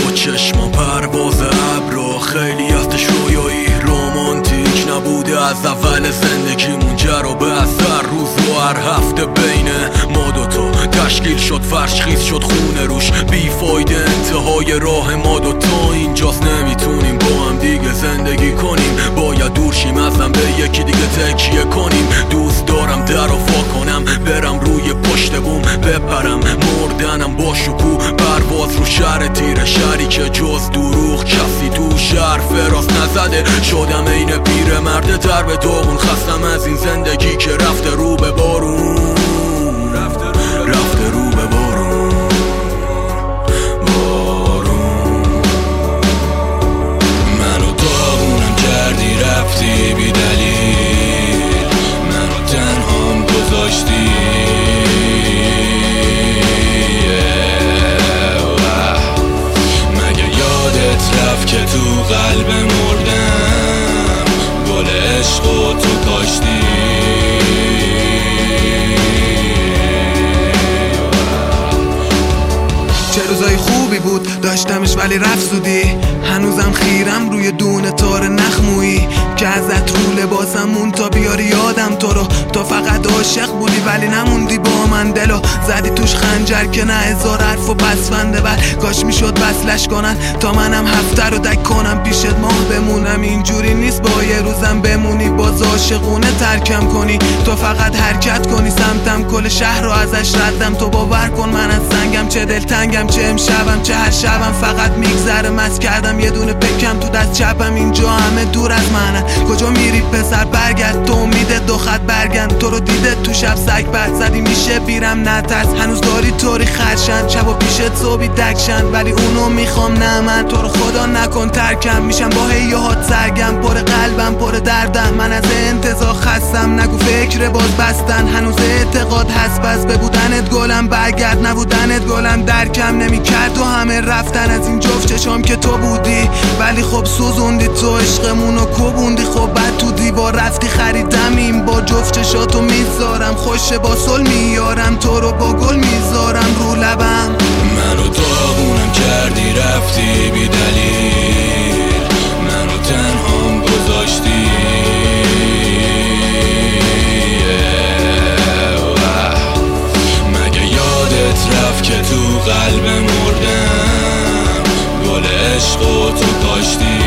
با چشمان پرواز ابرا، خیلی هستش رویایی رومانتیک نبوده از اول زندگیمون، جرا به اثر روز و هر هفته بین ما دوتا تشکیل شد، فرش خیز شد خونه روش، بیفایده انتهای راه ما دوتا اینجاست، نمیتونیم با هم دیگه زندگی کنیم، باید دور شیم ازم به یکی دیگه تکیه کنیم. دوست دارم در و وا کنم، برم روی پشت بوم بپرم، مردنم با شکوه، پرواز رو شهر تیره، شهری که جز دروغ کسی تو شهر فراز نزده، شدم این پیر مرد تر به داغون، خستم از این زندگی که رفته رو به بارون، رفته رو به بارون، منو داغونم کردی رفتی بی دلیل، منو تنهام گذاشتی، مگه یادت رفت که تو قلب مردم گل عشق و تو کاشتی؟ چه روزای خوبی بود داشتمش ولی رفت زودی، هنوزم خیرم روی دونه تار نخمویی که ازت رو لباسم مون تا بیاری یادم تو رو، تو فقط عاشق بودی ولی نموندی با من، دلو زدی توش خنجر که نه هزار حرف و پسفنده بر، کاش میشد وصلش کنن تا منم هفته رو دک کنم پیشت ماه بمونم، اینجوری نیست با یه روزم بمونی باز عاشقونه ترکم کنی، تو فقط حرکت کنی سمتم، کل شهر رو ازش ردم، تو باور کن من از سنگم، چه دلتنگم چه امشبم چه هر شبم فقط میگذره، مست کردم یه دونه پکم تو دست چپم، اینجا همه دور از منن، کجا میری پسر برگرد، تو امیده دو خط برگرد، تو رو دیده تو شب سگ بد زدی میشه بیرم نترس، هنوز داری طوری خرشن شب و پیشت صبحی دکشن، ولی اونو میخوام نه من، تو رو خدا نکن ترکم، میشم با هیاهات سرگم، پر قلبم پر دردم، من از انتظار خستم، نگو فکر باز بستن، هنوز اعتقاد هست بس به بودنت گلم برگرد، نبودنت گلم درکم نمیکرد و همه رفتن از این جفت چشام که تو بودی، ولی خب سوزوندی تو عشقمونو کوبوندی، خب بعد تو دیوار رفتی خریدمیم با جفت چشاتو میذارم، خوشه با سل میارم، تو رو با گل میذارم رو لبم، منو داغونم کردی رفتی بی دلیل، منو تنهام گذاشتی، مگه یادت رفت که تو قلب مردم گل عشق و تو کاشتی؟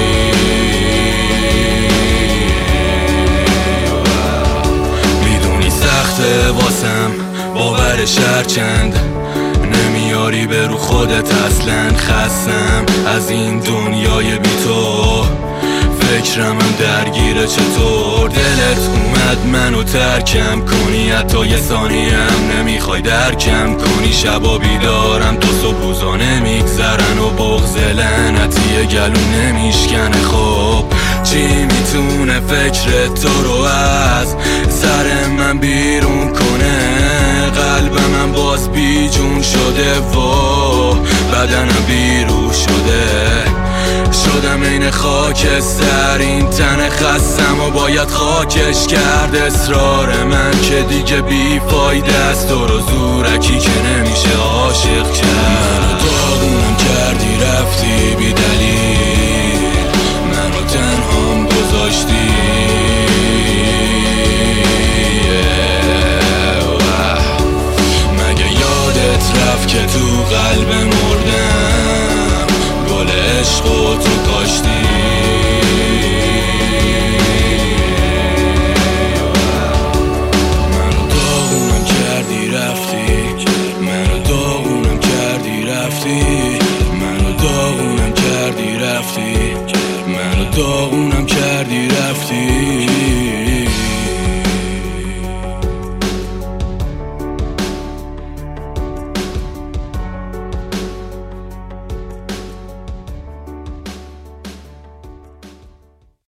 میدونی سخته واسم باورش هرچند نمیاری به رو خودت، اصلا خستم از این دنیای بی تو، فکرم درگیره چطور دلت اومد منو ترکم کنی، حتی یه ثانیه هم نمیخوای درکم کنی، شبا بیدارم تو صبح روزا نمیگذرن و بغض لعنتی گلو نمیشکنه، خب چی میتونه فکر تو رو از سر من بیرون کنه، قلبم باز بی جون شده و بدنم بیرو شدم این خاکستر، این تن خستم و باید خاکش کرد، اصرار من که دیگه بی فایده است، تو رو زورکی که نمیشه عاشق کرد، داغونم کردی رفتی بی دلیل، منو تنهام گذاشتی، مگه یادت رفت که تو قلب مردم گل عشق و تو